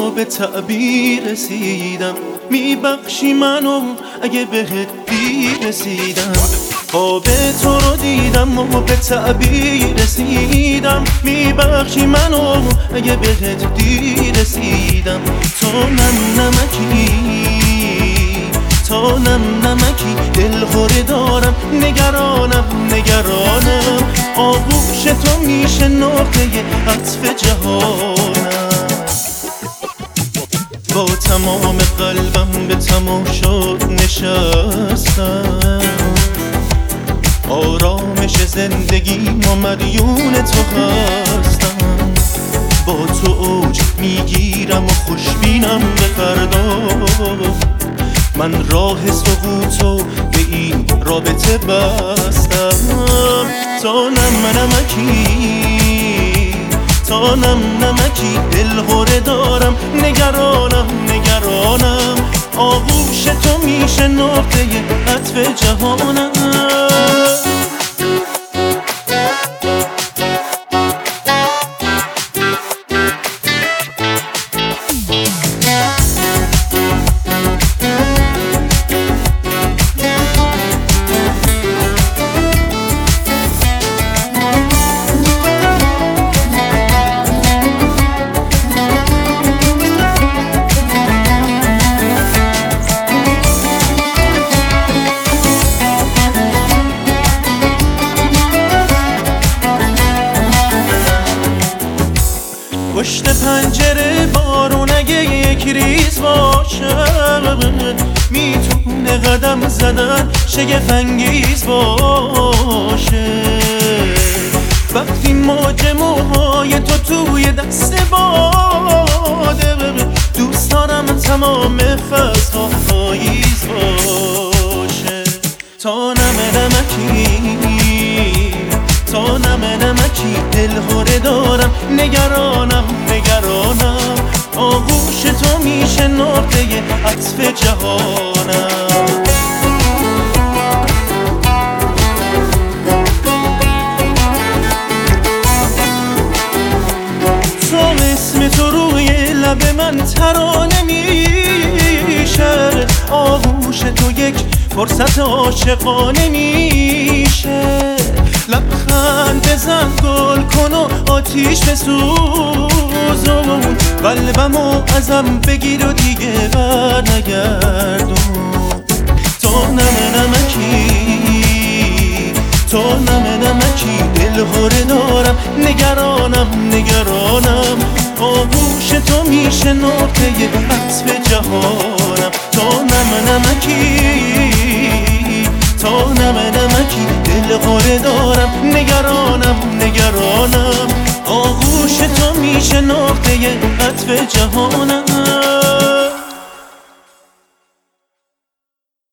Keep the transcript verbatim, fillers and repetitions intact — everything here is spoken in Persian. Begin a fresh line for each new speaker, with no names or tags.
و به تعبیر رسیدم، میبخشی منو اگه بهت دیر رسیدم. خواب تو رو دیدم و به تعبیر رسیدم، میبخشی منو اگه بهت دیر رسیدم. تو نم نمکی تا نم نمکی دلخوره دارم، نگرانم نگرانم. آغوش تو میشه نقطه عطف جهانم. با تمام قلبم به تماشات نشستم، آرامش زندگیم و مدیون تو هستم. با تو اوج میگیرم و خوشبینم به فردا، من راه سقوطو به این رابطه بستم. تا نم نمکی تا نم نمکی دلخوره دارم، نگرانم نگرانم. آغوش تو میشه نقطه عطف جهانم. پشت پنجره بارون اگه یک ریز باشه، میتونه قدم زدن شگفت انگیز باشه. وقتی موج موهای تو توی دست باده، دوست دارم تمام فصل‌ها پاییز باشه. تا نم نمکی تا نم نمکی دلخوره دارم، نگرانم نگرانم. آغوش تو میشه نقطه عطف جهانم. تو اسم تو روی لب من ترانه میشه، آغوش تو یک فرصت عاشقانه میشه. لبخند بزن گل کن و آتیش بسوزون، قلبمو ازم بگیر و دیگه بر نگردون. تو نم نمکی تو نم نمکی دلخوره دارم، نگرانم نگرانم. آغوش تو میشه نقطه عطف جهانم. تو نم نمکی